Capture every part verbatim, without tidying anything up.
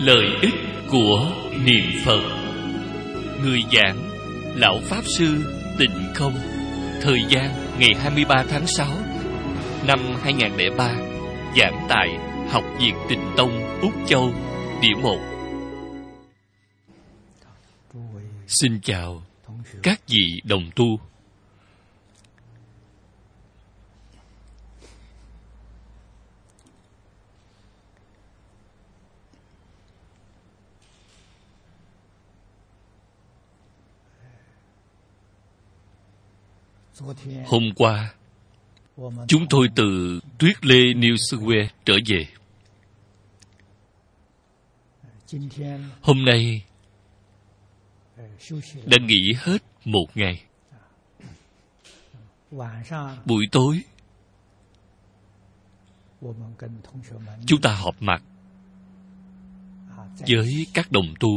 Lợi ích của niệm Phật. Người giảng Lão Pháp Sư Tịnh Không. Thời gian ngày hai mươi ba tháng sáu năm hai nghìn lẻ ba. Giảng tại Học viện Tịnh Tông Úc Châu, Địa một. Xin chào các vị đồng tu. Hôm qua, chúng tôi từ Tuyết Lê, New South Wales trở về. Hôm nay đã nghỉ hết một ngày. Buổi tối, chúng ta họp mặt với các đồng tu.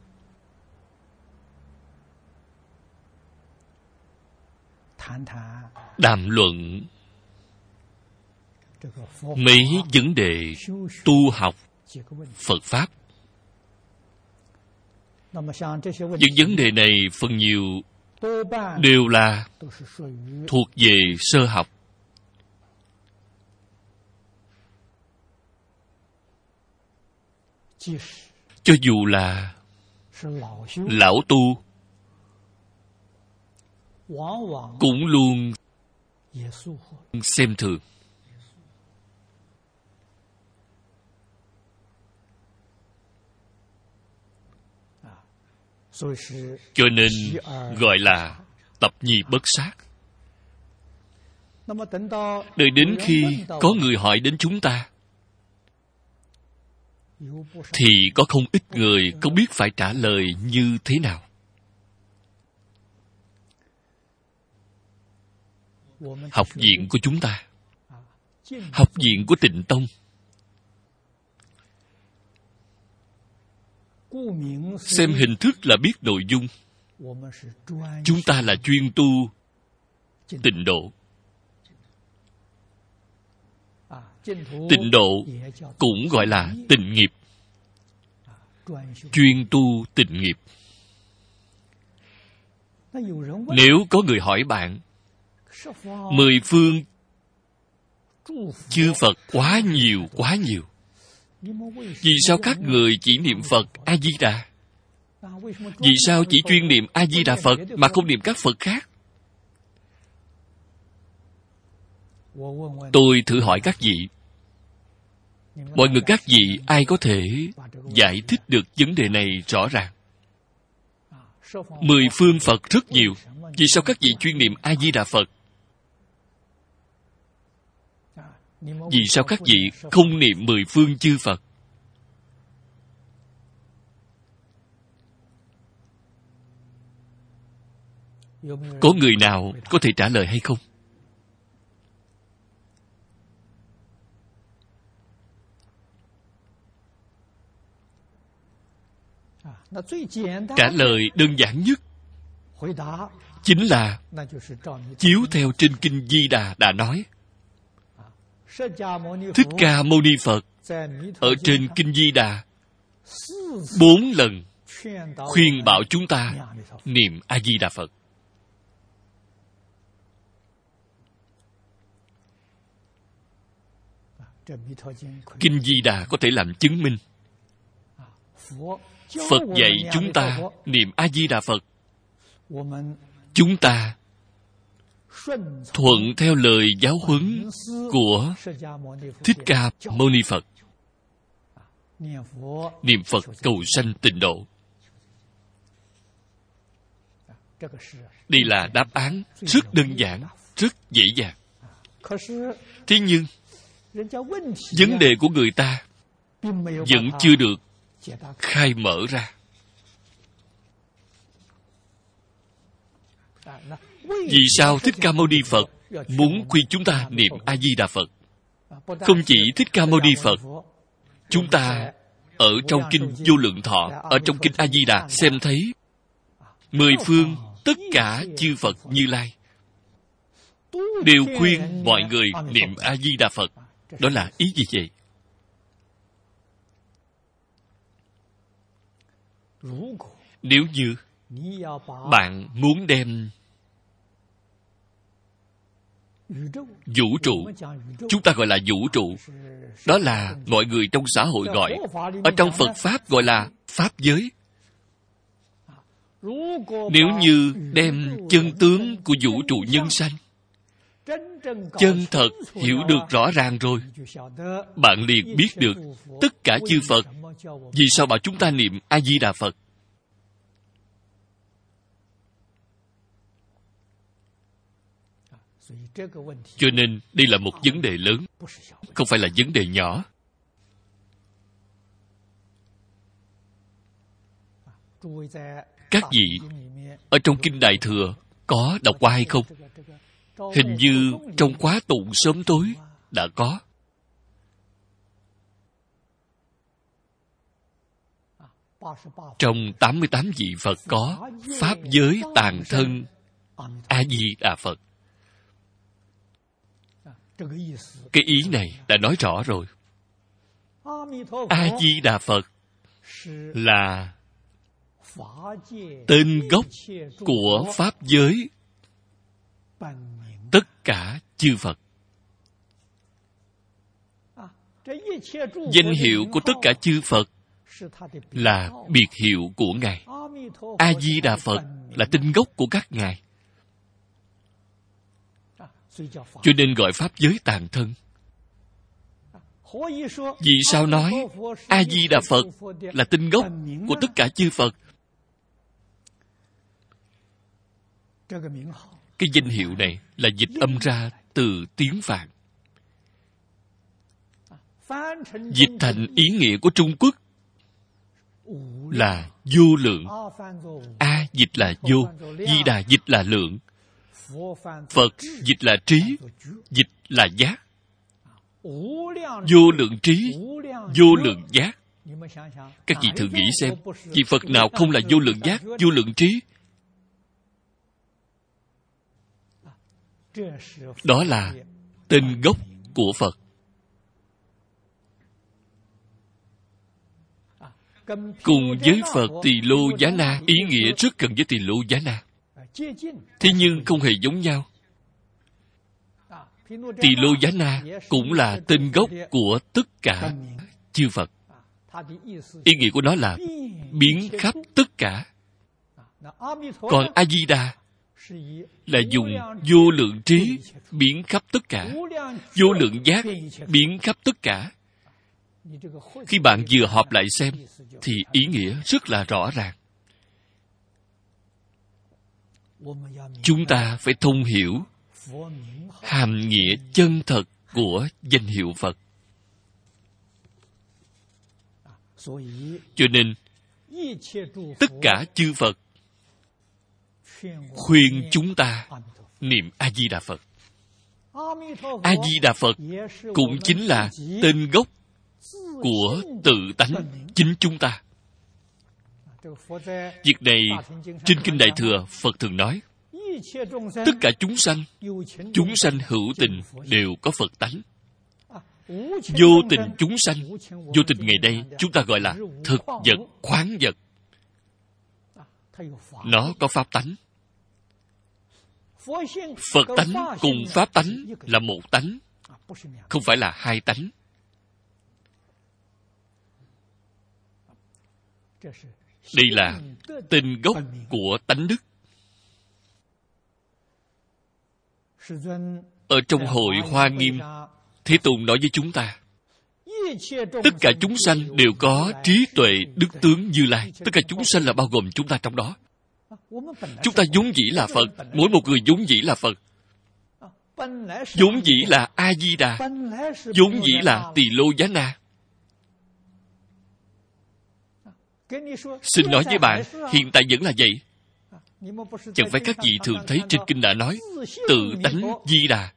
Đàm luận mấy vấn đề tu học Phật Pháp. Những vấn đề này phần nhiều đều là thuộc về sơ học. Cho dù là lão tu cũng luôn xem thường. Cho nên gọi là tập nhi bất sát. Đợi đến khi có người hỏi đến chúng ta, thì có không ít người không biết phải trả lời như thế nào. Học viện của chúng ta, học viện của Tịnh Tông, xem hình thức là biết nội dung. Chúng ta là chuyên tu tịnh độ. Tịnh độ cũng gọi là tịnh nghiệp. Chuyên tu tịnh nghiệp. Nếu có người hỏi bạn, mười phương chư Phật quá nhiều, quá nhiều, vì sao các người chỉ niệm Phật A-di-đà? Vì sao chỉ chuyên niệm A-di-đà Phật mà không niệm các Phật khác? Tôi thử hỏi các vị, mọi người các vị ai có thể giải thích được vấn đề này rõ ràng? Mười phương Phật rất nhiều, vì sao các vị chuyên niệm A-di-đà Phật? Vì sao các vị không niệm mười phương chư Phật? Có người nào có thể trả lời hay không? Trả lời đơn giản nhất chính là chiếu theo trên Kinh Di Đà đã nói. Thích Ca Mâu Ni Phật ở trên Kinh Di Đà bốn lần khuyên bảo chúng ta niệm A-di-đà Phật. Kinh Di Đà có thể làm chứng minh. Phật dạy chúng ta niệm A-di-đà Phật. Chúng ta thuận theo lời giáo huấn của Thích Ca Mâu Ni Phật. Niệm Phật cầu sanh tịnh độ. Đây là đáp án rất đơn giản, rất dễ dàng. Thế nhưng, vấn đề của người ta vẫn chưa được khai mở ra. Vì sao Thích Ca Mâu Ni Phật muốn khuyên chúng ta niệm A-di-đà Phật? Không chỉ Thích Ca Mâu Ni Phật, chúng ta ở trong Kinh Vô Lượng Thọ, ở trong Kinh A-di-đà xem thấy mười phương tất cả chư Phật Như Lai đều khuyên mọi người niệm A-di-đà Phật. Đó là ý gì vậy? Nếu như bạn muốn đem vũ trụ, chúng ta gọi là vũ trụ, đó là mọi người trong xã hội gọi, ở trong Phật Pháp gọi là Pháp giới. Nếu như đem chân tướng của vũ trụ nhân sanh chân thật hiểu được rõ ràng rồi, bạn liền biết được tất cả chư Phật vì sao bảo chúng ta niệm A Di Đà Phật. Cho nên đây là một vấn đề lớn, không phải là vấn đề nhỏ. Các vị ở trong Kinh Đại Thừa có đọc qua hay không? Hình như trong khóa tụng sớm tối đã có. Trong tám mươi tám vị Phật có Pháp giới tàn thân A Di Đà Phật. Cái ý này đã nói rõ rồi. A Di Đà Phật là tên gốc của Pháp giới tất cả chư Phật. Danh hiệu của tất cả chư Phật là biệt hiệu của Ngài. A Di Đà Phật là tên gốc của các Ngài. Cho nên gọi Pháp giới tàn thân. Vì sao nói A Di Đà Phật là tên gốc của tất cả chư Phật? Cái danh hiệu này là dịch âm ra từ tiếng Phạn. Dịch thành ý nghĩa của Trung Quốc là vô lượng. A dịch là vô, Di Đà dịch là lượng, Phật dịch là trí, dịch là giác. Vô lượng trí, vô lượng giác. Các vị thử nghĩ xem, vị Phật nào không là vô lượng giác, vô lượng trí? Đó là tên gốc của Phật. Cùng với Phật Tỳ Lô Giá Na, ý nghĩa rất gần với Tỳ Lô Giá Na, thế nhưng không hề giống nhau. Tỳ Lô Giá Na cũng là tên gốc của tất cả chư Phật. Ý nghĩa của nó là biến khắp tất cả. Còn A Di Đà là dùng vô lượng trí biến khắp tất cả, vô lượng giác biến khắp tất cả. Khi bạn vừa họp lại xem thì ý nghĩa rất là rõ ràng. Chúng ta phải thông hiểu hàm nghĩa chân thật của danh hiệu Phật. Cho nên tất cả chư Phật khuyên chúng ta niệm A Di Đà Phật. A Di Đà Phật cũng chính là tên gốc của tự tánh chính chúng ta. Việc này trên Kinh Đại Thừa Phật thường nói, tất cả chúng sanh, chúng sanh hữu tình đều có Phật tánh. Vô tình chúng sanh, vô tình ngày đây chúng ta gọi là thực vật, khoáng vật. Nó có pháp tánh. Phật tánh cùng pháp tánh là một tánh, không phải là hai tánh. Đây là tên gốc của tánh đức. Ở trong hội Hoa Nghiêm, Thế Tôn nói với chúng ta, tất cả chúng sanh đều có trí tuệ đức tướng Như Lai. Tất cả chúng sanh là bao gồm chúng ta trong đó. Chúng ta vốn dĩ là Phật, mỗi một người vốn dĩ là Phật. Vốn dĩ là A Di Đà, vốn dĩ là Tỳ Lô Giá Na. Xin nói với bạn, hiện tại vẫn là vậy. Chẳng phải các vị thường thấy trên kinh đã nói tự tánh Di Đà.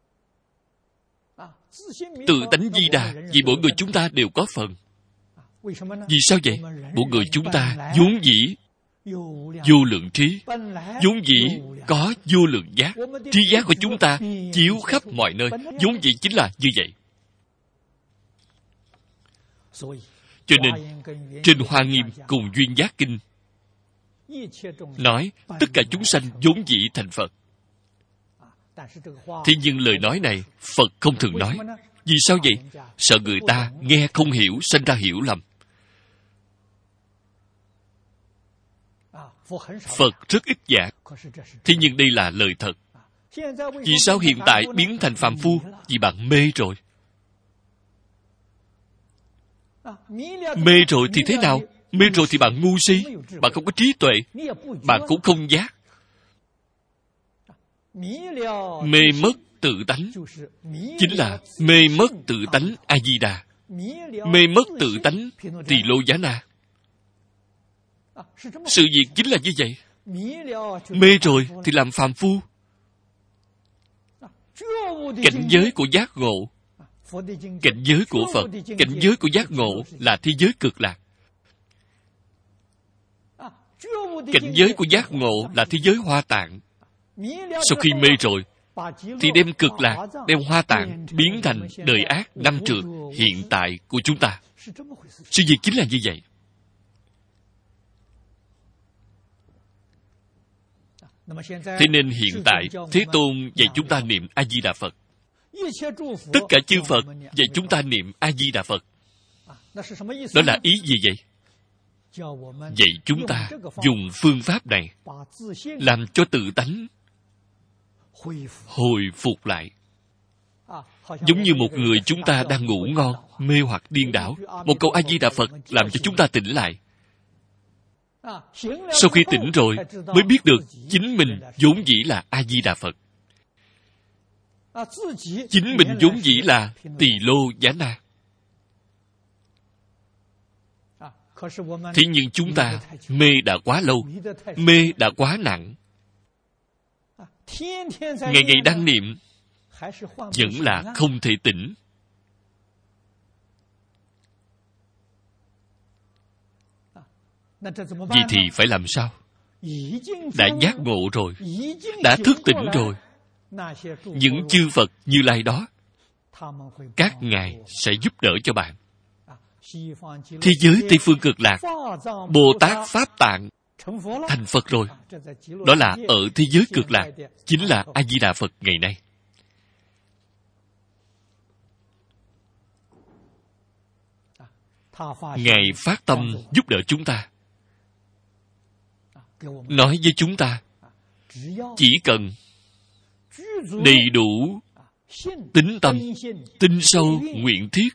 Tự tánh Di Đà, vì mỗi người chúng ta đều có phần. Vì sao vậy? Mỗi người chúng ta vốn dĩ vô lượng trí, vốn dĩ có vô lượng giác. Trí giác của chúng ta chiếu khắp mọi nơi, vốn dĩ chính là như vậy. Cho nên, trên Hoa Nghiêm cùng Duyên Giác Kinh nói, tất cả chúng sanh vốn dĩ thành Phật. Thế nhưng lời nói này, Phật không thường nói. Vì sao vậy? Sợ người ta nghe không hiểu, sinh ra hiểu lầm. Phật rất ít giảng. Thế nhưng đây là lời thật. Vì sao hiện tại biến thành phàm phu? Vì bạn mê rồi. Mê rồi thì thế nào? Mê rồi thì bạn ngu si. Bạn không có trí tuệ. Bạn cũng không giác. Mê mất tự tánh chính là mê mất tự tánh A-di-đà. Mê mất tự tánh Tỳ Lô Giá Na. Sự việc chính là như vậy. Mê rồi thì làm phàm phu. Cảnh giới của giác ngộ, cảnh giới của Phật, cảnh giới của giác ngộ là thế giới cực lạc. Cảnh giới của giác ngộ là thế giới Hoa Tạng. Sau khi mê rồi thì đem cực lạc, đem Hoa Tạng biến thành đời ác năm trường hiện tại của chúng ta. Sự việc chính là như vậy. Thế nên hiện tại Thế Tôn dạy chúng ta niệm A-di-đà Phật. Tất cả chư Phật dạy chúng ta niệm A-di-đà Phật. Đó là ý gì vậy? Dạy chúng ta dùng phương pháp này làm cho tự tánh hồi phục lại. Giống như một người chúng ta đang ngủ ngon, mê hoặc điên đảo. Một câu A-di-đà Phật làm cho chúng ta tỉnh lại. Sau khi tỉnh rồi mới biết được chính mình vốn dĩ là A-di-đà Phật. Chính mình vốn dĩ là Tỳ Lô Giá Na. Thế nhưng chúng ta mê đã quá lâu, mê đã quá nặng. Ngày ngày đang niệm vẫn là không thể tỉnh. Vậy thì phải làm sao? Đã giác ngộ rồi, đã thức tỉnh rồi, những chư Phật Như Lai đó, các ngài sẽ giúp đỡ cho bạn. Thế giới Tây Phương Cực Lạc, Bồ Tát Pháp Tạng thành Phật rồi. Đó là ở thế giới Cực Lạc, chính là A-di-đà Phật ngày nay. Ngài phát tâm giúp đỡ chúng ta, nói với chúng ta, chỉ cần đầy đủ tín tâm, tin sâu, nguyện thiết,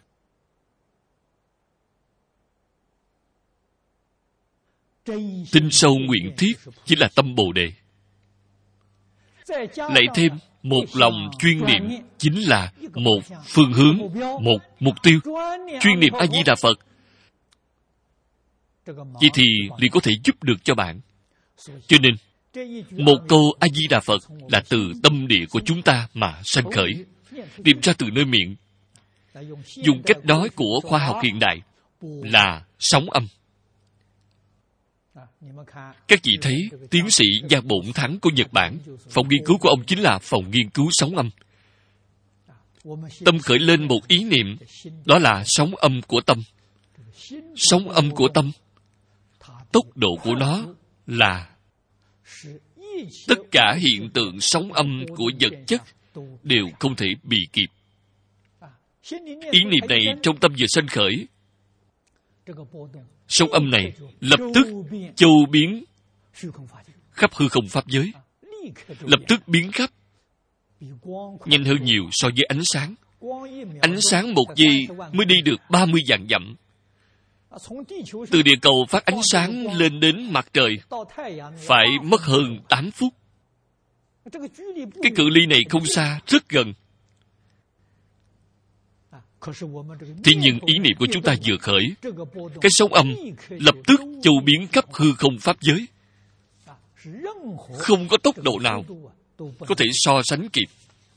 tin sâu nguyện thiết chính là tâm Bồ Đề. Lại thêm một lòng chuyên niệm chính là một phương hướng, một mục tiêu. Chuyên niệm A-di-đà Phật. Vậy thì liền có thể giúp được cho bạn. Cho nên, một câu A-di-đà Phật là từ tâm địa của chúng ta mà sanh khởi, niệm ra từ nơi miệng. Dùng cách nói của khoa học hiện đại là sóng âm. Các vị thấy tiến sĩ Gia Bổn Thắng của Nhật Bản, phòng nghiên cứu của ông chính là phòng nghiên cứu sóng âm. Tâm khởi lên một ý niệm, đó là sóng âm của tâm. Sóng âm của tâm, tốc độ của nó là tất cả hiện tượng sóng âm của vật chất đều không thể bị kịp. Ý niệm này trong tâm vừa sanh khởi, sóng âm này lập tức châu biến khắp hư không pháp giới, lập tức biến khắp, nhanh hơn nhiều so với ánh sáng. Ánh sáng một giây mới đi được ba mươi vạn dặm. Từ địa cầu phát ánh sáng lên đến mặt trời phải mất hơn tám phút. Cái cự ly này không xa, rất gần. Thế nhưng ý niệm của chúng ta vừa khởi, cái sóng âm lập tức châu biến khắp hư không pháp giới. Không có tốc độ nào có thể so sánh kịp.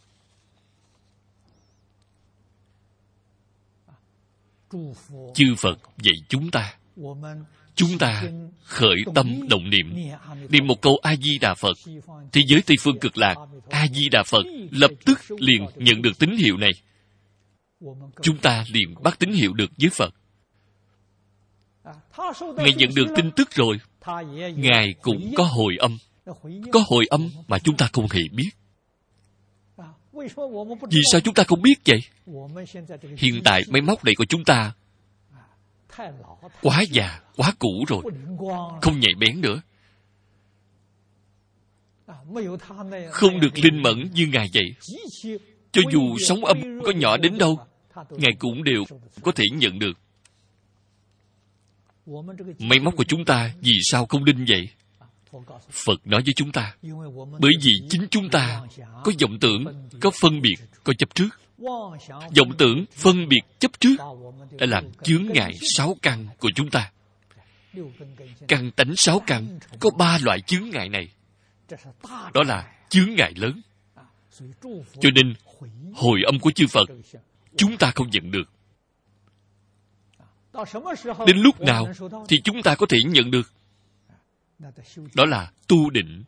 Chư Phật dạy chúng ta, chúng ta khởi tâm động niệm, niệm một câu A-di-đà Phật, thế giới Tây Phương Cực Lạc, A-di-đà Phật lập tức liền nhận được tín hiệu này. Chúng ta liền bắt tín hiệu được với Phật. Ngài nhận được tin tức rồi, Ngài cũng có hồi âm. Có hồi âm mà chúng ta không hề biết. Vì sao chúng ta không biết vậy? Hiện tại máy móc này của chúng ta quá già, quá cũ rồi, không nhạy bén nữa. Không được linh mẫn như Ngài vậy. Cho dù sóng âm có nhỏ đến đâu, Ngài cũng đều có thể nhận được. Máy móc của chúng ta vì sao không linh vậy? Phật nói với chúng ta, bởi vì chính chúng ta có vọng tưởng, có phân biệt, có chấp trước. Vọng tưởng, phân biệt, chấp trước đã làm chướng ngại sáu căn của chúng ta. Căn tánh sáu căn có ba loại chướng ngại này. Đó là chướng ngại lớn. Cho nên hồi âm của chư Phật chúng ta không nhận được. Đến lúc nào thì chúng ta có thể nhận được? Đó là tu định.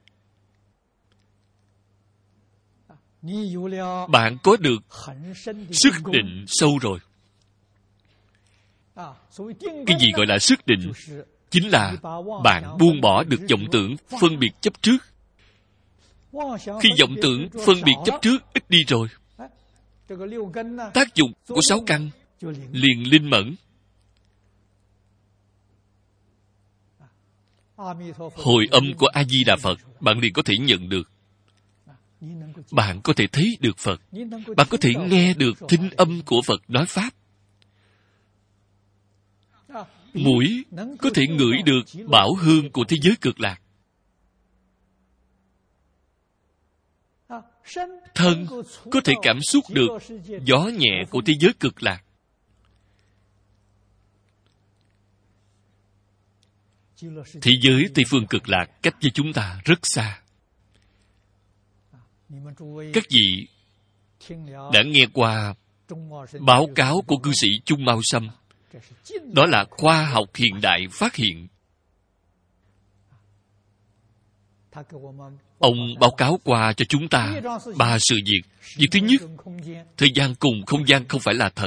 Bạn có được sức định sâu rồi. Cái gì gọi là sức định? Chính là bạn buông bỏ được vọng tưởng, phân biệt chấp trước. Khi vọng tưởng, phân biệt chấp trước ít đi rồi, tác dụng của sáu căn liền linh mẫn. Hồi âm của A-di-đà Phật bạn liền có thể nhận được. Bạn có thể thấy được Phật. Bạn có thể nghe được thính âm của Phật nói Pháp. Mũi có thể ngửi được bảo hương của thế giới cực lạc. Thân có thể cảm xúc được gió nhẹ của thế giới cực lạc. Thế giới Tây Phương cực lạc cách với chúng ta rất xa. Các vị đã nghe qua báo cáo của cư sĩ Chung Mao Sâm. Đó là khoa học hiện đại phát hiện. Ông báo cáo qua cho chúng ta ba sự việc. Việc thứ nhất, thời gian cùng không gian không phải là thật.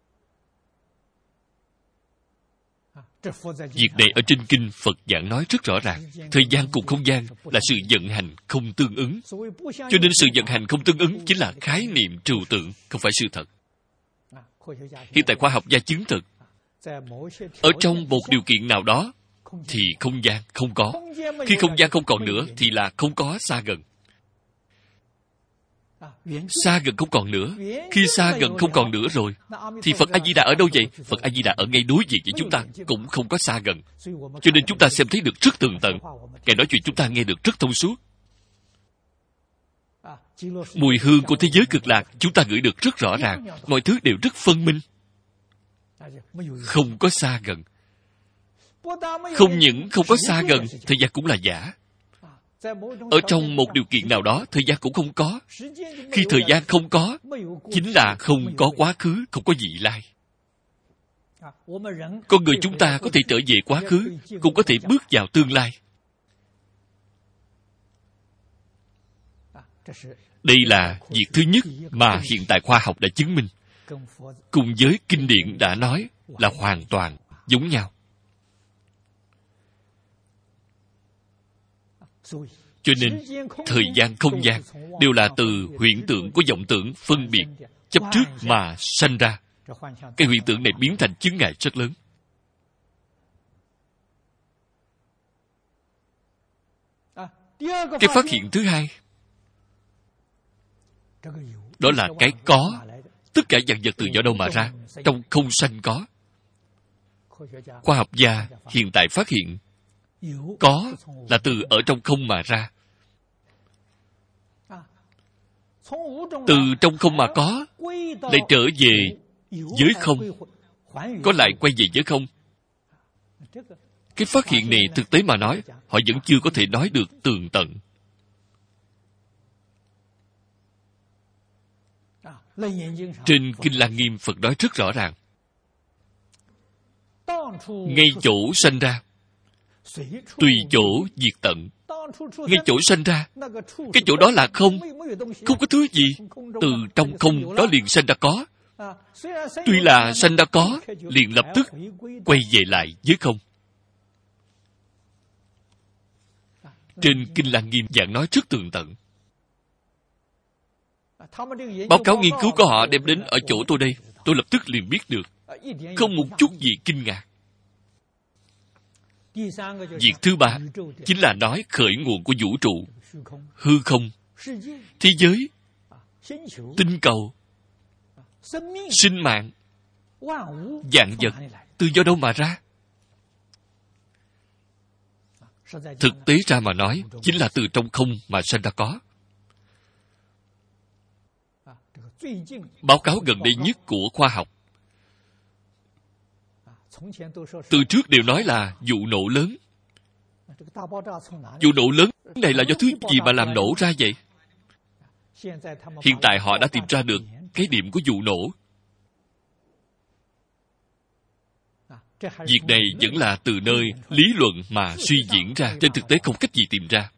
Việc này ở trên kinh Phật giảng nói rất rõ ràng. Thời gian cùng không gian là sự vận hành không tương ứng. Cho nên sự vận hành không tương ứng chính là khái niệm trừu tượng, không phải sự thật. Hiện tại khoa học gia chứng thực, ở trong một điều kiện nào đó thì không gian không có. Khi không gian không còn nữa thì là không có xa gần. Xa gần không còn nữa. Khi xa gần không còn nữa rồi thì Phật A-di-đà ở đâu vậy? Phật A-di-đà ở ngay đối diện với chúng ta, cũng không có xa gần. Cho nên chúng ta xem thấy được rất tường tận. Ngài nói chuyện chúng ta nghe được rất thông suốt. Mùi hương của thế giới cực lạc chúng ta ngửi được rất rõ ràng. Mọi thứ đều rất phân minh. Không có xa gần. Không những không có xa gần, thời gian cũng là giả. Ở trong một điều kiện nào đó, thời gian cũng không có. Khi thời gian không có, chính là không có quá khứ, không có vị lai. Con người chúng ta có thể trở về quá khứ, cũng có thể bước vào tương lai. Đây là việc thứ nhất mà hiện tại khoa học đã chứng minh. Cùng với kinh điển đã nói là hoàn toàn giống nhau. Cho nên, thời gian không gian đều là từ huyễn tưởng của vọng tưởng phân biệt, chấp trước mà sanh ra. Cái huyễn tưởng này biến thành chướng ngại rất lớn. Cái phát hiện thứ hai, đó là cái có. Tất cả vạn vật từ do đâu mà ra? Trong không sanh có. Khoa học gia hiện tại phát hiện có là từ ở trong không mà ra. Từ trong không mà có lại trở về với không, có lại quay về với không. Cái phát hiện này thực tế mà nói, họ vẫn chưa có thể nói được tường tận. Trên Kinh Lăng Nghiêm Phật nói rất rõ ràng. Ngay chỗ sanh ra, tùy chỗ diệt tận. Ngay chỗ sanh ra, cái chỗ đó là không. Không có thứ gì. Từ trong không đó liền sanh ra có. Tuy là sanh đã có, liền lập tức quay về lại với không. Trên Kinh Lăng Nghiêm giảng nói rất tường tận. Báo cáo nghiên cứu của họ đem đến ở chỗ tôi đây, tôi lập tức liền biết được, không một chút gì kinh ngạc. Việc thứ ba chính là nói khởi nguồn của vũ trụ, hư không, thế giới, tinh cầu, sinh mạng, vạn vật từ do đâu mà ra. Thực tế ra mà nói, chính là từ trong không mà sanh ra có. Báo cáo gần đây nhất của khoa học, từ trước đều nói là vụ nổ lớn. Vụ nổ lớn này là do thứ gì mà làm nổ ra vậy? Hiện tại họ đã tìm ra được cái điểm của vụ nổ. Việc này vẫn là từ nơi lý luận mà suy diễn ra, trên thực tế không cách gì tìm ra.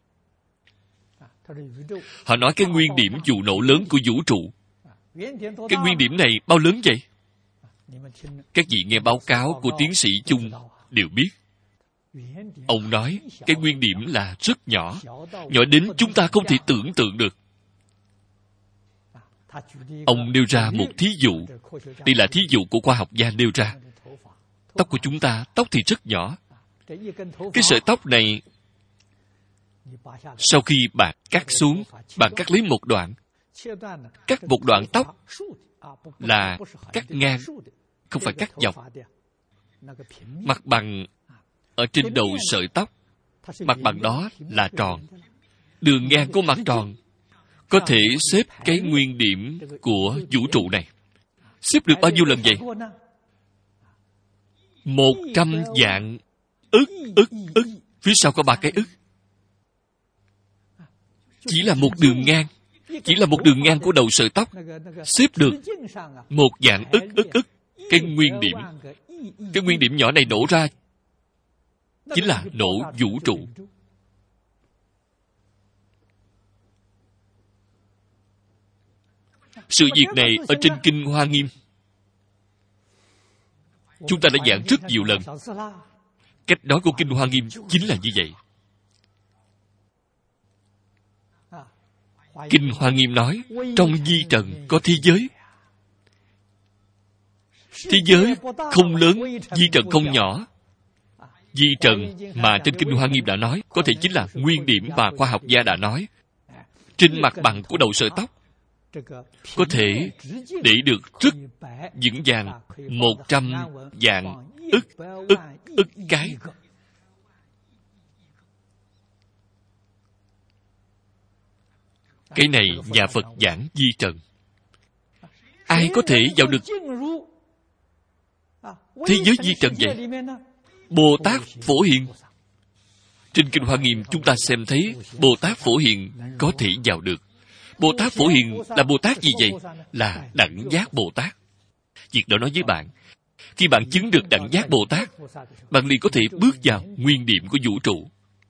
Họ nói cái nguyên điểm vụ nổ lớn của vũ trụ. Cái nguyên điểm này bao lớn vậy? Các vị nghe báo cáo của tiến sĩ Chung đều biết. Ông nói cái nguyên điểm là rất nhỏ, nhỏ đến chúng ta không thể tưởng tượng được. Ông nêu ra một thí dụ. Đây là thí dụ của khoa học gia nêu ra. Tóc của chúng ta, tóc thì rất nhỏ. Cái sợi tóc này, sau khi bạn cắt xuống, bạn cắt lấy một đoạn. Cắt một đoạn tóc là cắt ngang, không phải cắt dọc. Mặt bằng ở trên đầu sợi tóc, mặt bằng đó là tròn. Đường ngang của mặt tròn có thể xếp cái nguyên điểm của vũ trụ này. Xếp được bao nhiêu lần vậy? Một trăm vạn ức, ức, ức. Phía sau có ba cái ức. Chỉ là một đường ngang, chỉ là một đường ngang của đầu sợi tóc, xếp được một vạn ức, ức, ức. Cái nguyên điểm, cái nguyên điểm nhỏ này nổ ra chính là nổ vũ trụ. Sự việc này ở trên Kinh Hoa Nghiêm chúng ta đã giảng rất nhiều lần. Cách nói của Kinh Hoa Nghiêm chính là như vậy. Kinh Hoa Nghiêm nói, trong vi trần có thế giới. Thế giới không lớn, vi trần không nhỏ. Vi trần mà trên Kinh Hoa Nghiêm đã nói, có thể chính là nguyên điểm mà khoa học gia đã nói. Trên mặt bằng của đầu sợi tóc, có thể để được rất vững vàng một trăm vạn ức, ức, ức cái. Cái này nhà Phật giảng vi trần. Ai có thể vào được thế giới vi trần vậy? Bồ Tát Phổ Hiền. Trên Kinh Hoa Nghiêm chúng ta xem thấy Bồ Tát Phổ Hiền có thể vào được. Bồ Tát Phổ Hiền là Bồ Tát gì vậy? Là đẳng giác Bồ Tát. Việc đó nói với bạn, khi bạn chứng được đẳng giác Bồ Tát, bạn liền có thể bước vào nguyên điểm của vũ trụ.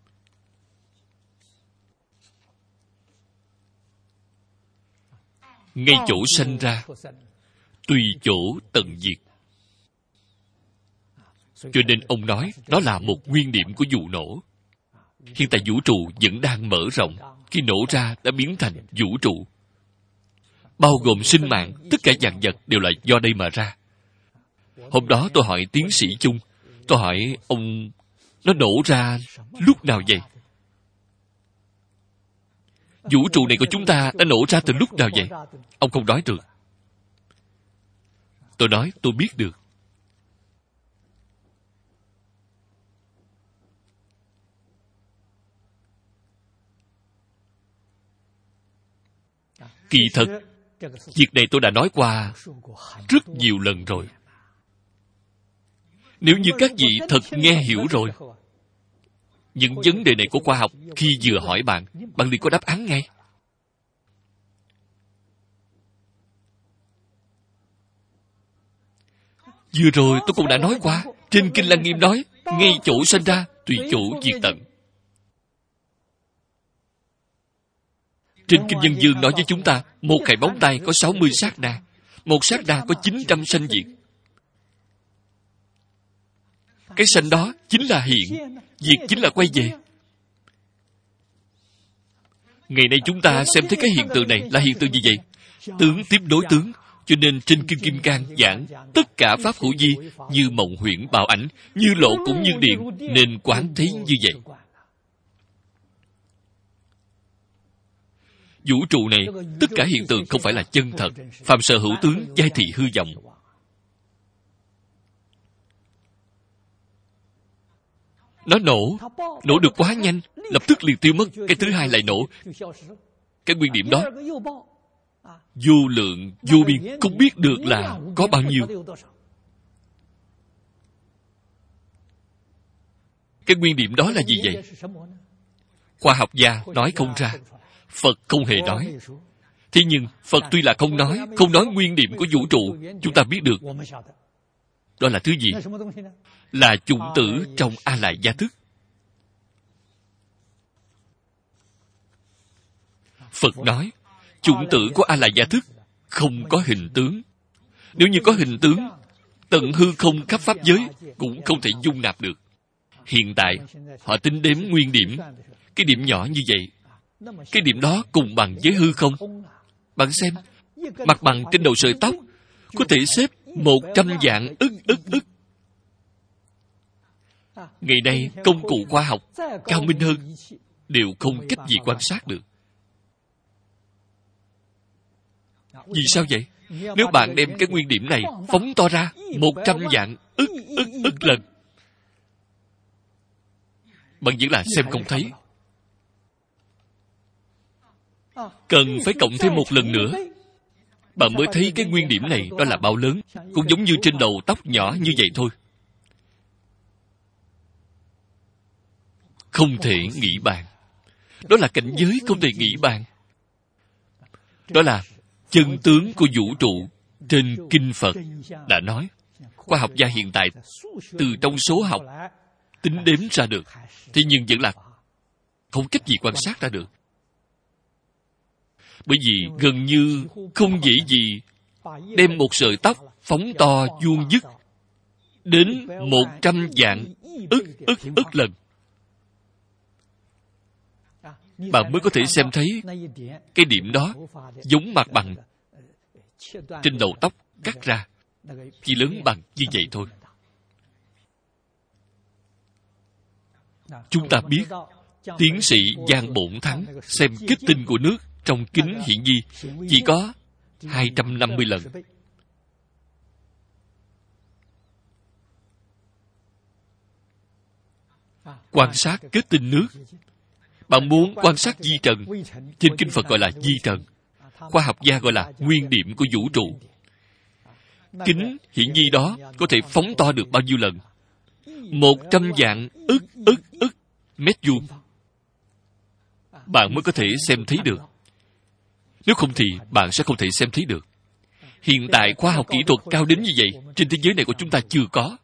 Ngay chỗ sanh ra, tùy chỗ tận diệt. Cho nên ông nói đó là một nguyên điểm của vụ nổ. Hiện tại vũ trụ vẫn đang mở rộng. Khi nổ ra đã biến thành vũ trụ. Bao gồm sinh mạng, tất cả vạn vật đều là do đây mà ra. Hôm đó tôi hỏi tiến sĩ Chung, tôi hỏi ông, nó nổ ra lúc nào vậy? Vũ trụ này của chúng ta đã nổ ra từ lúc nào vậy? Ông không nói được. Tôi nói tôi biết được. Kỳ thật, việc này tôi đã nói qua rất nhiều lần rồi. Nếu như các vị thật nghe hiểu rồi, những vấn đề này của khoa học khi vừa hỏi bạn, bạn liền có đáp án ngay. Vừa rồi tôi cũng đã nói qua, trên Kinh Lăng Nghiêm nói, ngay chỗ sanh ra, tùy chỗ diệt tận. Trên Kinh Nhân Dương nói với chúng ta, một khải bóng tay có sáu mươi sát na. Một sát na có chín trăm sanh diệt. Cái sanh đó chính là hiện, diệt chính là quay về. Ngày nay chúng ta xem thấy cái hiện tượng này là hiện tượng gì vậy? Tướng tiếp đối tướng. Cho nên trên Kinh Kim Cang giảng tất cả pháp hữu vi như mộng huyễn bào ảnh, như lộ cũng như điện, nên quán thấy như vậy. Vũ trụ này, tất cả hiện tượng không phải là chân thật. Phàm sở hữu tướng, giai thị hư vọng. Nó nổ, nổ được quá nhanh, lập tức liền tiêu mất. Cái thứ hai lại nổ. Cái nguyên điểm đó vô lượng, vô biên, không biết được là có bao nhiêu. Cái nguyên điểm đó là gì vậy? Khoa học gia nói không ra, Phật không hề nói. Thế nhưng Phật tuy là không nói, không nói nguyên điểm của vũ trụ, chúng ta biết được. Đó là thứ gì? Là chủng tử trong A Lại Gia Thức. Phật nói, chủng tử của A Lại Gia Thức không có hình tướng. Nếu như có hình tướng, tận hư không khắp pháp giới cũng không thể dung nạp được. Hiện tại, họ tính đếm nguyên điểm. Cái điểm nhỏ như vậy, cái điểm đó cùng bằng với hư không. Bạn xem, mặt bằng trên đầu sợi tóc có thể xếp một trăm vạn ức ức ức. Ngày nay, công cụ khoa học cao minh hơn, đều không cách gì quan sát được. Vì sao vậy? Nếu bạn đem cái nguyên điểm này phóng to ra một trăm vạn ức ức ức lần, bạn vẫn là xem không thấy. Cần phải cộng thêm một lần nữa, bạn mới thấy cái nguyên điểm này đó là bao lớn. Cũng giống như trên đầu tóc nhỏ như vậy thôi. Không thể nghĩ bàn. Đó là cảnh giới không thể nghĩ bàn. Đó là chân tướng của vũ trụ trên Kinh Phật đã nói. Khoa học gia hiện tại từ trong số học tính đếm ra được, thế nhưng vẫn là không cách gì quan sát ra được. Bởi vì gần như không dễ gì đem một sợi tóc phóng to vuông vức đến một trăm vạn ức ức ức lần, bạn mới có thể xem thấy cái điểm đó giống mặt bằng trên đầu tóc cắt ra, chỉ lớn bằng như vậy thôi. Chúng ta biết tiến sĩ Giang Bổn Thắng xem kết tinh của nước trong kính hiển vi chỉ có hai trăm năm mươi lần. Quan sát kết tinh nước. Bạn muốn quan sát vi trần, trên Kinh Phật gọi là vi trần, khoa học gia gọi là nguyên điểm của vũ trụ. Kính hiển vi đó có thể phóng to được bao nhiêu lần? Một trăm vạn ức ức ức mét vuông. Bạn mới có thể xem thấy được. Nếu không thì bạn sẽ không thể xem thấy được. Hiện tại khoa học kỹ thuật cao đến như vậy, trên thế giới này của chúng ta chưa có.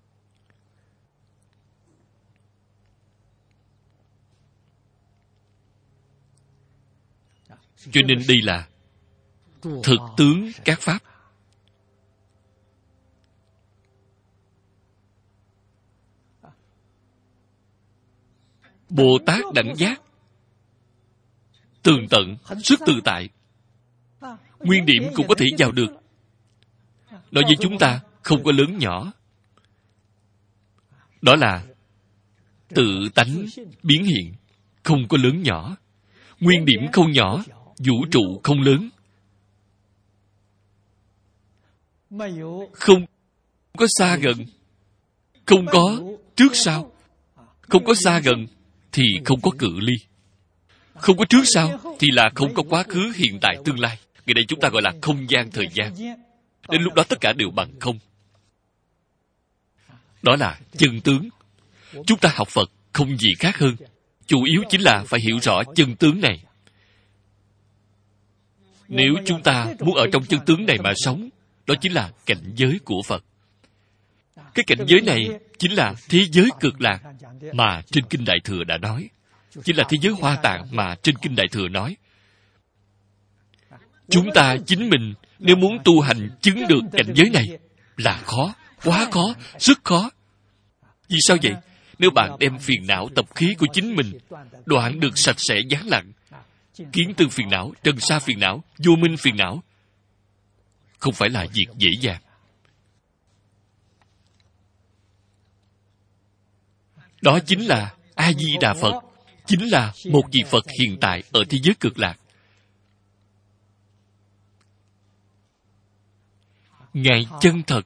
Cho nên đây là thực tướng các pháp. Bồ Tát đẳng giác tường tận, sức tự tại. Nguyên điểm cũng có thể vào được. Nói với chúng ta không có lớn nhỏ. Đó là tự tánh biến hiện, không có lớn nhỏ. Nguyên điểm không nhỏ, vũ trụ không lớn. Không có xa gần, không có trước sau. Không có xa gần thì không có cự ly. Không có trước sau thì là không có quá khứ, hiện tại, tương lai. Ngày nay chúng ta gọi là không gian thời gian. Đến lúc đó tất cả đều bằng không. Đó là chân tướng. Chúng ta học Phật không gì khác hơn. Chủ yếu chính là phải hiểu rõ chân tướng này. Nếu chúng ta muốn ở trong chân tướng này mà sống, đó chính là cảnh giới của Phật. Cái cảnh giới này chính là thế giới cực lạc mà trên Kinh Đại Thừa đã nói. Chính là thế giới Hoa Tạng mà trên Kinh Đại Thừa nói. Chúng ta chính mình nếu muốn tu hành chứng được cảnh giới này là khó, quá khó, rất khó. Vì sao vậy? Nếu bạn đem phiền não tập khí của chính mình đoạn được sạch sẽ vắng lặng, kiến tư phiền não, trần sa phiền não, vô minh phiền não, không phải là việc dễ dàng. Đó chính là A-di-đà Phật, chính là một vị Phật hiện tại ở thế giới Cực Lạc. Ngài chân thật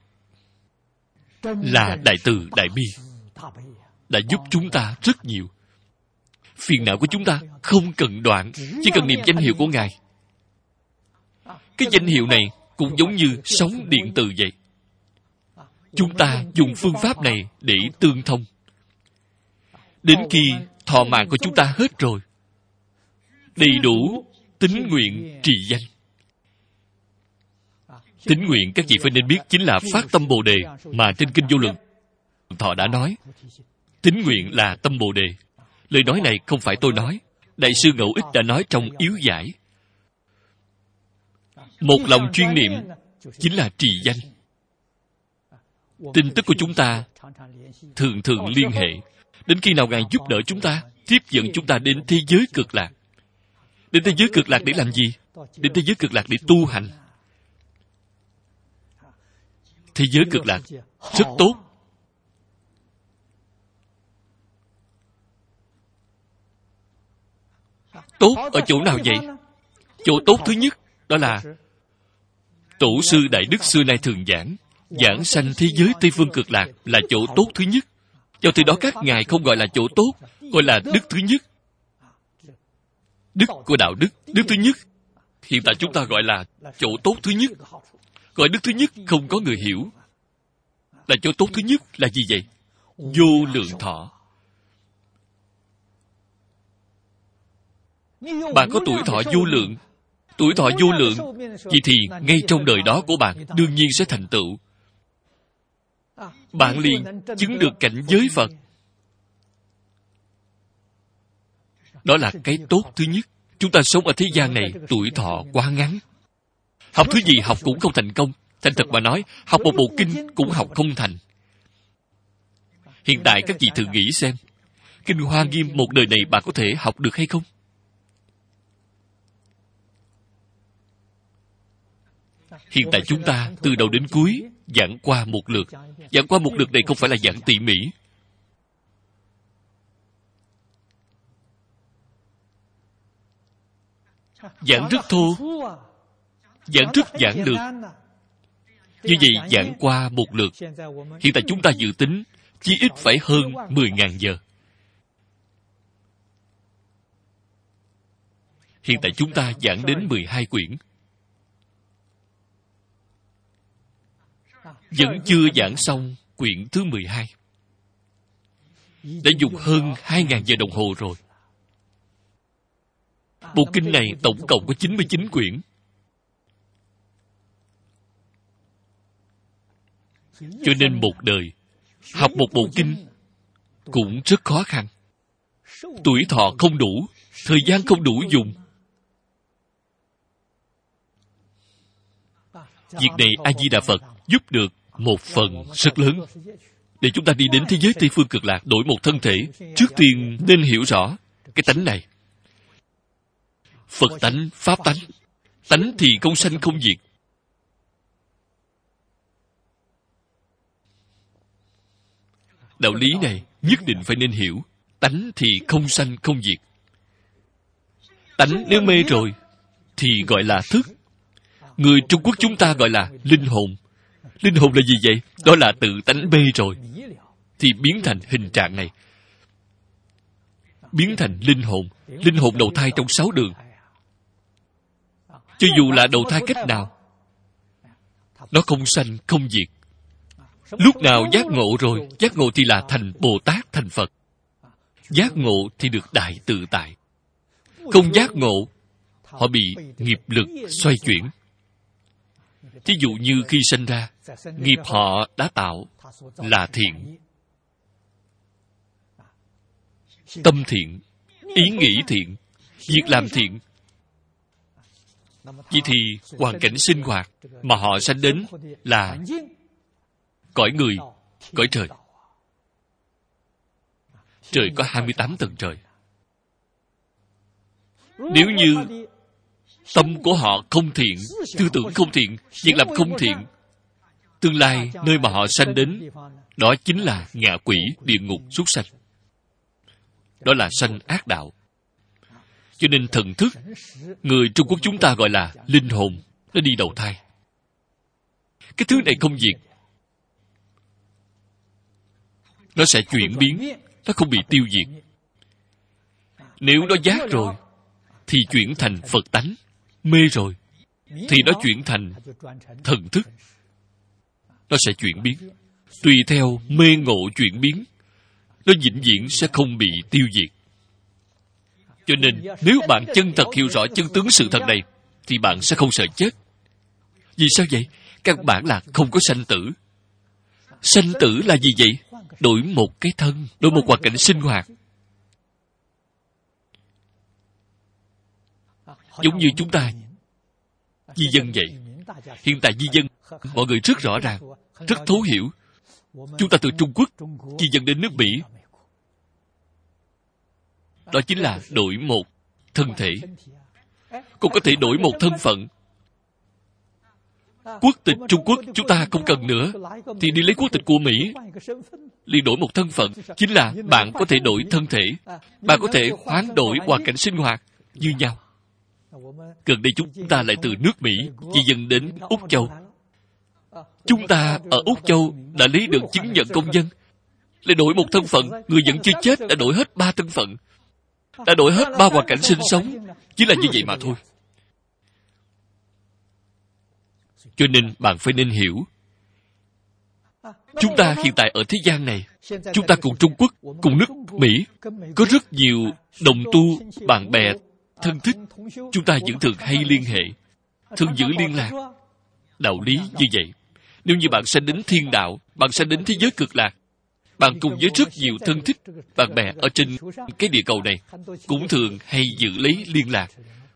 là đại từ đại bi, đã giúp chúng ta rất nhiều. Phiền não của chúng ta không cần đoạn, chỉ cần niệm danh hiệu của Ngài. Cái danh hiệu này cũng giống như sóng điện từ vậy. Chúng ta dùng phương pháp này để tương thông. Đến khi thọ mạng của chúng ta hết rồi, đầy đủ tín nguyện trì danh. Tín nguyện các vị phải nên biết chính là phát tâm Bồ Đề mà trên Kinh Vô Lượng Thọ đã nói. Tín nguyện là tâm Bồ Đề. Lời nói này không phải tôi nói. Đại sư Ngẫu Ích đã nói trong Yếu Giải. Một lòng chuyên niệm chính là trì danh. Tin tức của chúng ta thường thường liên hệ. Đến khi nào Ngài giúp đỡ chúng ta, tiếp dẫn chúng ta đến thế giới Cực Lạc. Đến thế giới Cực Lạc để làm gì? Đến thế giới Cực Lạc để tu hành. Thế giới Cực Lạc rất tốt. Tốt ở chỗ nào vậy? Chỗ tốt thứ nhất đó là Tổ sư Đại Đức xưa nay thường giảng, giảng sanh thế giới Tây Phương Cực Lạc là chỗ tốt thứ nhất. Do từ đó các ngài không gọi là chỗ tốt, gọi là đức thứ nhất. Đức của đạo đức, đức thứ nhất. Hiện tại chúng ta gọi là chỗ tốt thứ nhất. Gọi đức thứ nhất không có người hiểu. Là chỗ tốt thứ nhất là gì vậy? Vô lượng thọ. Bạn có tuổi thọ vô lượng. Tuổi thọ vô lượng, vậy thì ngay trong đời đó của bạn đương nhiên sẽ thành tựu. Bạn liền chứng được cảnh giới Phật. Đó là cái tốt thứ nhất. Chúng ta sống ở thế gian này, tuổi thọ quá ngắn. Học thứ gì học cũng không thành công. Thành thật mà nói, học một bộ kinh cũng học không thành. Hiện tại các vị thử nghĩ xem, Kinh Hoa Nghiêm một đời này bạn có thể học được hay không? Hiện tại chúng ta từ đầu đến cuối giảng qua một lượt. Giảng qua một lượt này không phải là giảng tỉ mỉ. Giảng rất thô, giảng rất giảng được. Như vậy giảng qua một lượt. Hiện tại chúng ta dự tính chí ít phải hơn mười nghìn giờ. Hiện tại chúng ta giảng đến mười hai quyển. Vẫn chưa giảng xong quyển thứ mười hai. Đã dùng hơn hai nghìn giờ đồng hồ rồi. Bộ kinh này tổng cộng có chín mươi chín quyển. Cho nên một đời học một bộ kinh cũng rất khó khăn. Tuổi thọ không đủ, thời gian không đủ dùng. Việc này A-di-đà Phật giúp được một phần rất lớn. Để chúng ta đi đến thế giới Tây Phương Cực Lạc đổi một thân thể, trước tiên nên hiểu rõ cái tánh này. Phật tánh, Pháp tánh. Tánh thì không sanh không diệt. Đạo lý này nhất định phải nên hiểu. Tánh thì không sanh không diệt. Tánh nếu mê rồi thì gọi là thức. Người Trung Quốc chúng ta gọi là linh hồn. Linh hồn là gì vậy? Đó là tự tánh mê rồi thì biến thành hình trạng này. Biến thành linh hồn. Linh hồn đầu thai trong sáu đường. Cho dù là đầu thai cách nào, nó không sanh không diệt. Lúc nào giác ngộ rồi, giác ngộ thì là thành Bồ Tát, thành Phật. Giác ngộ thì được đại tự tại. Không giác ngộ, họ bị nghiệp lực xoay chuyển. Thí dụ như khi sinh ra, nghiệp họ đã tạo là thiện. Tâm thiện, ý nghĩ thiện, việc làm thiện. Vậy thì hoàn cảnh sinh hoạt mà họ sanh đến là cõi người, cõi trời. Trời có hai mươi tám tầng trời. Nếu như tâm của họ không thiện, tư tưởng không thiện, việc làm không thiện, tương lai nơi mà họ sanh đến, đó chính là ngạ quỷ, địa ngục, súc sanh. Đó là sanh ác đạo. Cho nên thần thức, người Trung Quốc chúng ta gọi là linh hồn, nó đi đầu thai. Cái thứ này không diệt, nó sẽ chuyển biến, nó không bị tiêu diệt. Nếu nó giác rồi, thì chuyển thành Phật tánh. Mê rồi, thì nó chuyển thành thần thức. Nó sẽ chuyển biến. Tùy theo mê ngộ chuyển biến, nó vĩnh viễn sẽ không bị tiêu diệt. Cho nên, nếu bạn chân thật hiểu rõ chân tướng sự thật này, thì bạn sẽ không sợ chết. Vì sao vậy? Căn bản là không có sanh tử. Sanh tử là gì vậy? Đổi một cái thân, đổi một hoàn cảnh sinh hoạt. Giống như chúng ta di dân vậy. Hiện tại di dân, mọi người rất rõ ràng, rất thấu hiểu. Chúng ta từ Trung Quốc di dân đến nước Mỹ. Đó chính là đổi một thân thể. Cũng có thể đổi một thân phận. Quốc tịch Trung Quốc chúng ta không cần nữa, thì đi lấy quốc tịch của Mỹ, liền đổi một thân phận. Chính là bạn có thể đổi thân thể, bạn có thể hoán đổi hoàn cảnh sinh hoạt như nhau. Gần đây chúng ta lại từ nước Mỹ di dân đến Úc Châu. Chúng ta ở Úc Châu đã lấy được chứng nhận công dân, lại đổi một thân phận. Người vẫn chưa chết đã đổi hết ba thân phận, đã đổi hết ba hoàn cảnh sinh sống. Chỉ là như vậy mà thôi. Cho nên bạn phải nên hiểu, chúng ta hiện tại ở thế gian này, chúng ta cùng Trung Quốc, cùng nước Mỹ, có rất nhiều đồng tu, bạn bè, thân thích. Chúng ta vẫn thường hay liên hệ, thường giữ liên lạc. Đạo lý như vậy. Nếu như bạn sanh đến thiên đạo, bạn sanh đến thế giới cực lạc, bạn cùng với rất nhiều thân thích, bạn bè ở trên cái địa cầu này, cũng thường hay giữ lấy liên lạc.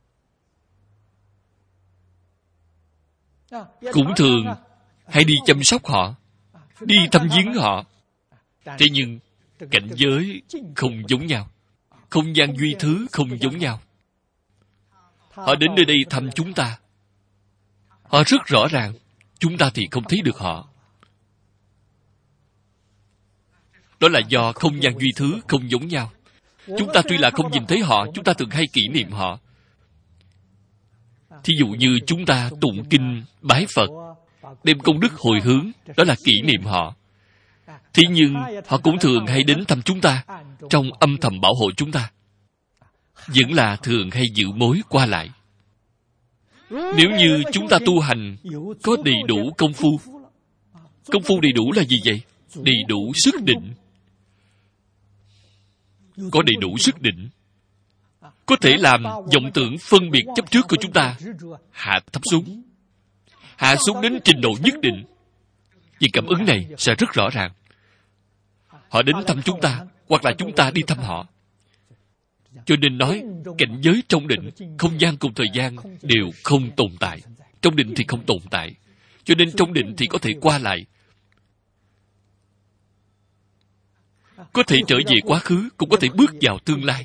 Cũng thường hay đi chăm sóc họ, đi thăm viếng họ. Thế nhưng cảnh giới không giống nhau, không gian duy thứ không giống nhau. Họ đến nơi đây thăm chúng ta, họ rất rõ ràng, chúng ta thì không thấy được họ. Đó là do không gian duy thứ không giống nhau. Chúng ta tuy là không nhìn thấy họ, chúng ta thường hay kỷ niệm họ. Thí dụ như chúng ta tụng kinh bái Phật, đem công đức hồi hướng, đó là kỷ niệm họ. Thế nhưng họ cũng thường hay đến thăm chúng ta, trong âm thầm bảo hộ chúng ta. Vẫn là thường hay giữ mối qua lại. Nếu như chúng ta tu hành có đầy đủ công phu. Công phu đầy đủ là gì vậy? Đầy đủ sức định. Có đầy đủ sức định, có thể làm vọng tưởng phân biệt chấp trước của chúng ta hạ thấp xuống, hạ xuống đến trình độ nhất định. Vì cảm ứng này sẽ rất rõ ràng. Họ đến thăm chúng ta, hoặc là chúng ta đi thăm họ. Cho nên nói, cảnh giới trong định, không gian cùng thời gian đều không tồn tại. Trong định thì không tồn tại. Cho nên trong định thì có thể qua lại, có thể trở về quá khứ, cũng có thể bước vào tương lai.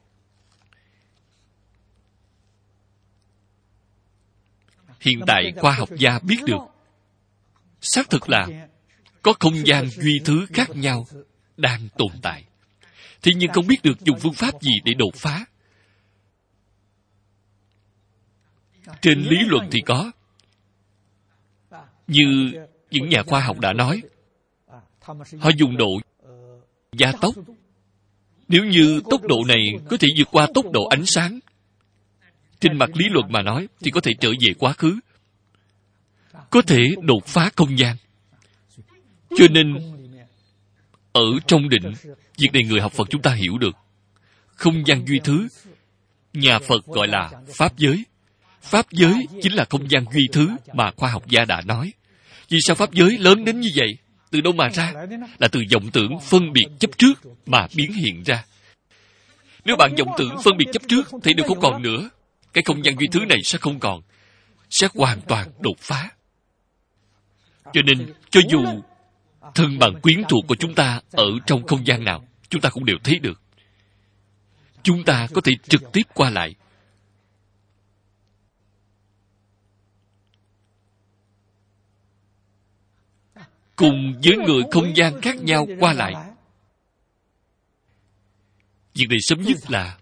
Hiện tại khoa học gia biết được, xác thực là có không gian duy thứ khác nhau đang tồn tại. Thế nhưng không biết được dùng phương pháp gì để đột phá. Trên lý luận thì có. Như những nhà khoa học đã nói, họ dùng độ gia tốc. Nếu như tốc độ này có thể vượt qua tốc độ ánh sáng, trên mặt lý luận mà nói, thì có thể trở về quá khứ, có thể đột phá không gian. Cho nên ở trong định, việc này người học Phật chúng ta hiểu được. Không gian duy thứ, nhà Phật gọi là Pháp giới. Pháp giới chính là không gian duy thứ mà khoa học gia đã nói. Vì sao Pháp giới lớn đến như vậy? Từ đâu mà ra? Là từ vọng tưởng phân biệt chấp trước mà biến hiện ra. Nếu bạn vọng tưởng phân biệt chấp trước thì đều không còn nữa. cái không gian duy thứ này sẽ không còn, sẽ hoàn toàn đột phá. Cho nên, cho dù thân bằng quyến thuộc của chúng ta ở trong không gian nào, chúng ta cũng đều thấy được. Chúng ta có thể trực tiếp qua lại. Cùng với người không gian khác nhau qua lại. Việc này sớm nhất là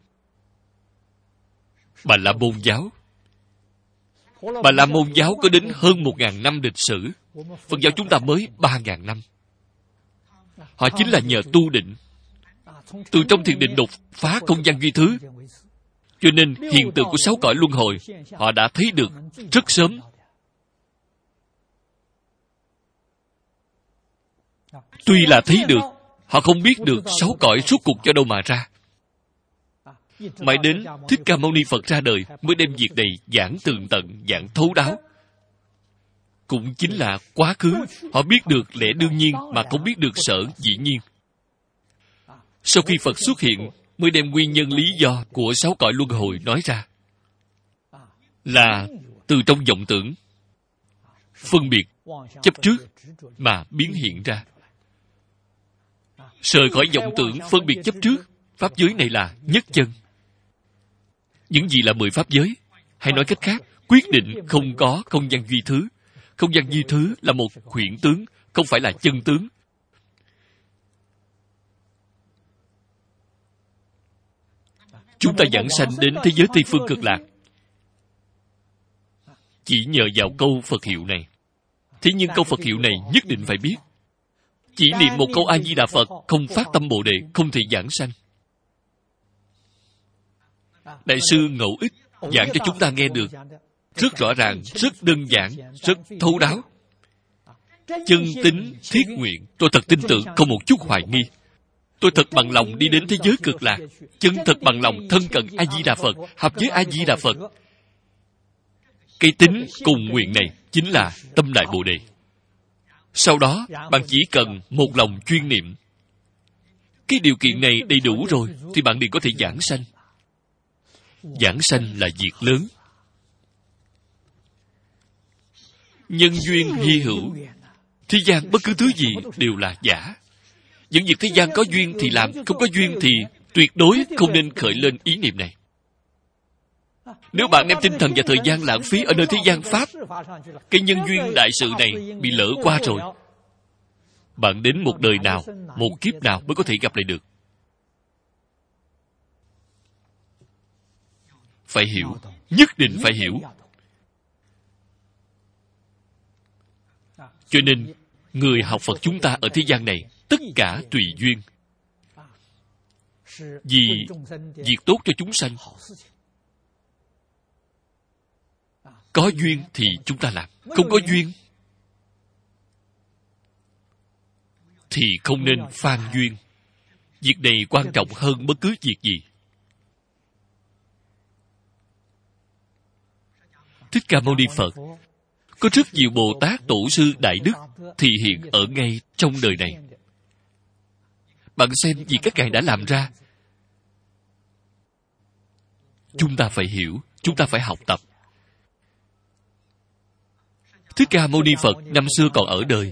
Bà La Môn giáo. Bà La Môn giáo có đến hơn một ngàn năm lịch sử. Phật giáo chúng ta mới ba ngàn năm. Họ chính là nhờ tu định, từ trong thiền định đột phá không gian duy thứ. Cho nên hiện tượng của sáu cõi luân hồi họ đã thấy được rất sớm. Tuy là thấy được, họ không biết được sáu cõi rốt cuộc do đâu mà ra. Mãi đến Thích Ca Mâu Ni Phật ra đời mới đem việc này giảng tường tận, giảng thấu đáo. Cũng chính là quá khứ, họ biết được lẽ đương nhiên mà không biết được sở dĩ nhiên. Sau khi Phật xuất hiện, mới đem nguyên nhân lý do của sáu cõi luân hồi nói ra. Là từ trong vọng tưởng, phân biệt, chấp trước mà biến hiện ra. Rời khỏi vọng tưởng, phân biệt, chấp trước, pháp giới này là nhất chân. Những gì là mười pháp giới? Hay nói cách khác, quyết định không có không gian duy thứ. Không gian duy thứ là một huyễn tướng, không phải là chân tướng. Chúng ta giảng sanh đến thế giới Tây Phương Cực Lạc chỉ nhờ vào câu Phật hiệu này. Thế nhưng câu Phật hiệu này nhất định phải biết. Chỉ niệm một câu A-di-đà Phật, không phát tâm Bồ Đề, không thể giảng sanh. Đại sư Ngẫu Ích giảng cho chúng ta nghe được rất rõ ràng, rất đơn giản, rất thấu đáo. Chân tín thiết nguyện, tôi thật tin tưởng, không một chút hoài nghi. Tôi thật bằng lòng đi đến thế giới Cực Lạc, chân thật bằng lòng thân cận A-di-đà Phật, hợp với A-di-đà Phật. Cái tín cùng nguyện này chính là tâm Đại Bồ Đề. Sau đó, bạn chỉ cần một lòng chuyên niệm. Cái điều kiện này đầy đủ rồi, thì bạn liền có thể giảng sanh. Giảng sanh là việc lớn. Nhân duyên hy hữu. Thế gian bất cứ thứ gì đều là giả. Những việc thế gian có duyên thì làm, không có duyên thì tuyệt đối không nên khởi lên ý niệm này. Nếu bạn đem tinh thần và thời gian lãng phí ở nơi thế gian Pháp, cái nhân duyên đại sự này bị lỡ qua rồi. Bạn đến một đời nào, một kiếp nào mới có thể gặp lại được. Phải hiểu, nhất định phải hiểu. Cho nên, người học Phật chúng ta ở thế gian này, tất cả tùy duyên. Vì việc tốt cho chúng sanh. Có duyên thì chúng ta làm, không có duyên thì không nên phan duyên. Việc này quan trọng hơn bất cứ việc gì. Thích Ca Mâu Ni Phật có rất nhiều Bồ Tát Tổ sư Đại Đức thị hiện ở ngay trong đời này. Bạn xem gì các ngài đã làm ra. Chúng ta phải hiểu, chúng ta phải học tập. Thích Ca Mâu Ni Phật năm xưa còn ở đời,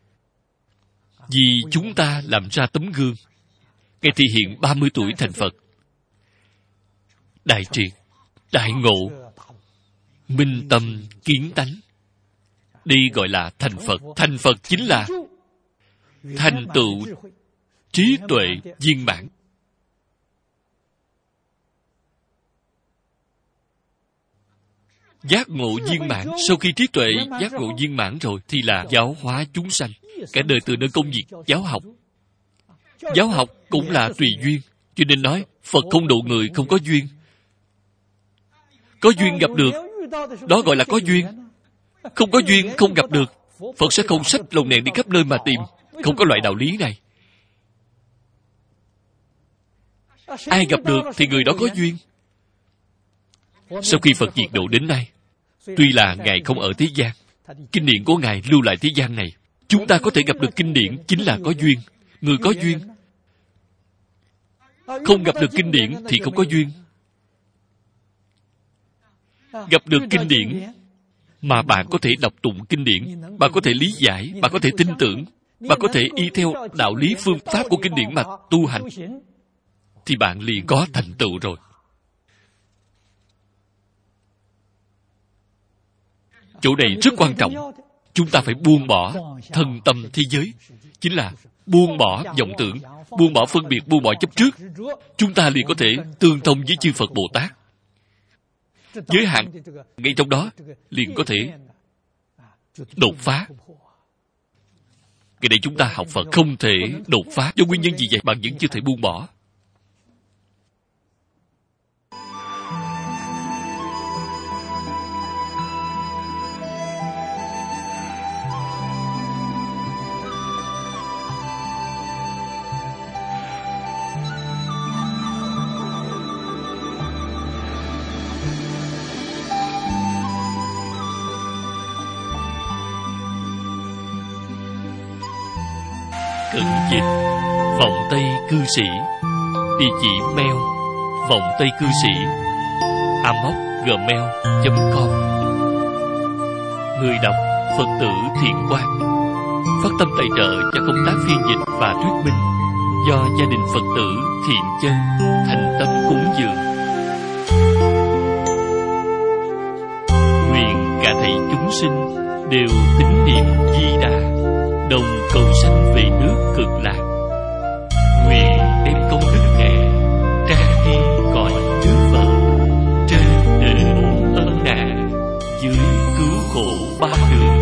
vì chúng ta làm ra tấm gương. Ngài thị hiện ba mươi tuổi thành Phật. Đại triệt, đại ngộ, minh tâm, kiến tánh. Đây gọi là thành Phật. Thành Phật chính là thành tựu trí tuệ viên mãn. Giác ngộ viên mãn. Sau khi trí tuệ giác ngộ viên mãn rồi thì là giáo hóa chúng sanh. Cả đời từ nơi công việc giáo học. Giáo học cũng là tùy duyên. Cho nên nói Phật không độ người không có duyên. Có duyên gặp được, đó gọi là có duyên. Không có duyên không gặp được, Phật sẽ không xách lồng đèn đi khắp nơi mà tìm. Không có loại đạo lý này. Ai gặp được thì người đó có duyên. Sau khi Phật diệt độ đến nay, tuy là Ngài không ở thế gian, kinh điển của Ngài lưu lại thế gian này. Chúng ta có thể gặp được kinh điển chính là có duyên. Người có duyên. Không gặp được kinh điển thì không có duyên. gặp được kinh điển mà bạn có thể đọc tụng kinh điển, bạn có thể lý giải, bạn có thể tin tưởng, bạn có thể y theo đạo lý phương pháp của kinh điển mà tu hành, thì bạn liền có thành tựu rồi. Chỗ này rất quan trọng. Chúng ta phải buông bỏ thân tâm thế giới, chính là buông bỏ vọng tưởng, buông bỏ phân biệt, buông bỏ chấp trước. Chúng ta liền có thể tương thông với chư Phật Bồ Tát. Giới hạn ngay trong đó liền có thể đột phá. Cái này chúng ta học Phật không thể đột phá. Do nguyên nhân gì vậy? Bạn vẫn chưa thể buông bỏ. Cận dịch Vọng Tây Cư Sĩ. Địa chỉ mail vọng tây cư sĩ a m o c gmail chấm com. Người đọc Phật tử Thiện Quang. Phát tâm tài trợ cho công tác phiên dịch và thuyết minh do gia đình Phật tử Thiện Chân thành tâm cúng dường. Nguyện cả thảy chúng sinh đều tín niệm Di Đà, đồng cầu sanh về nước Cực Lạc. Nguyện đem công đức này trang nghiêm cõi nước Phật, trên đền ơn nạn, dưới cứu khổ ba đường.